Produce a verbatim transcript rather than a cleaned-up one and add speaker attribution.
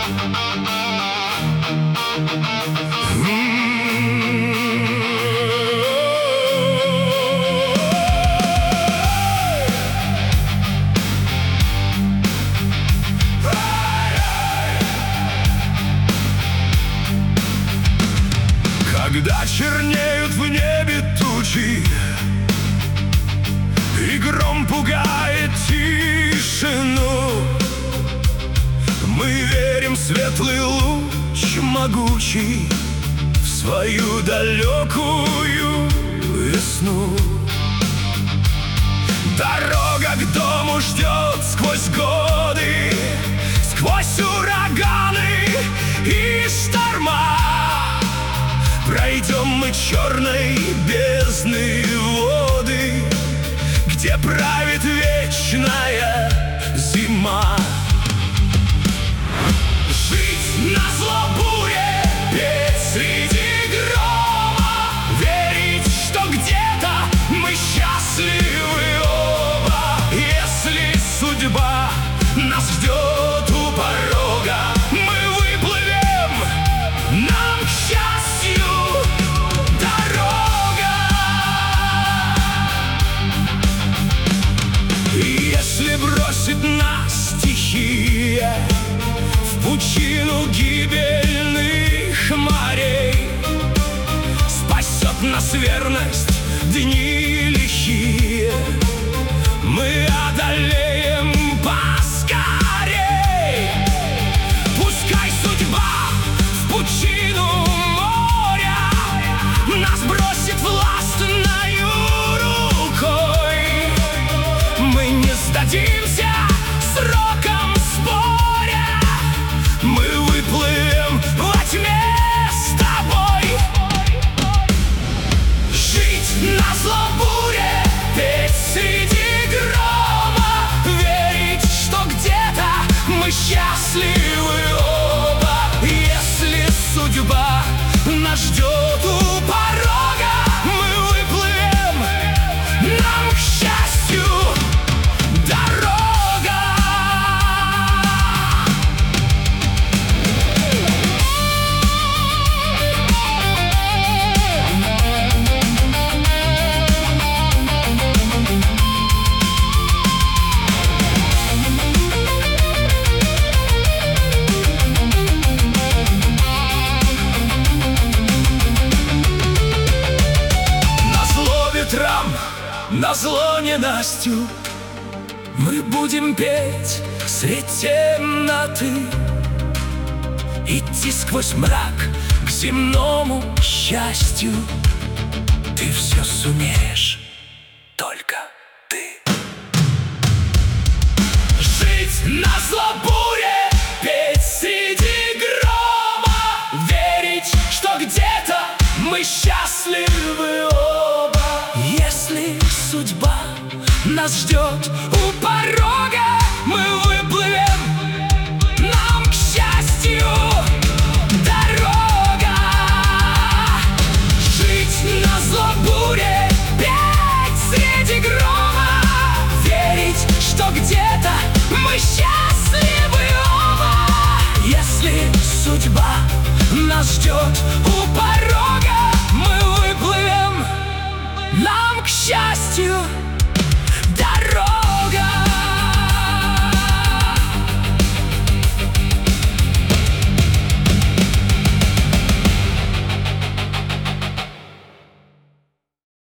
Speaker 1: Когда чернеют в небе тучи и гром пугает тишину, мы верим в светлый луч могучий, в свою далекую весну. Дорога к дому ждет сквозь годы, сквозь ураганы и шторма. Пройдем мы черной бездны воды, где правит вечная зима. Жить назло буре, петь среди грома, верить, что где-то мы счастливы оба. Если судьба нас ждет у порога, мы выплывем, нам к счастью дорога. И если бросит нас стихия в пучину гибельных морей, спасет нас верность дни лихие, мы одолеем поскорей. Пускай судьба в пучину моря нас бросит властною рукой, мы не сдадимся сроком споря, мы выплывем во тьме с тобой. Жить назло буре, петь среди грома, верить, что где-то мы счастливы оба. Если судьба нас ждет у порога, мы выплывем, нам к счастью дорога. Назло ненастью мы будем петь средь темноты, идти сквозь мрак к земному счастью. Ты все сумеешь, только ты. Жить назло буре, петь среди грома, верить, что где-то мы счастливы оба. Если судьба нас ждет у порога, мы выплывем, нам к счастью дорога. Жить назло буре, петь среди грома, верить, что где-то мы счастливы оба. Если судьба нас ждет у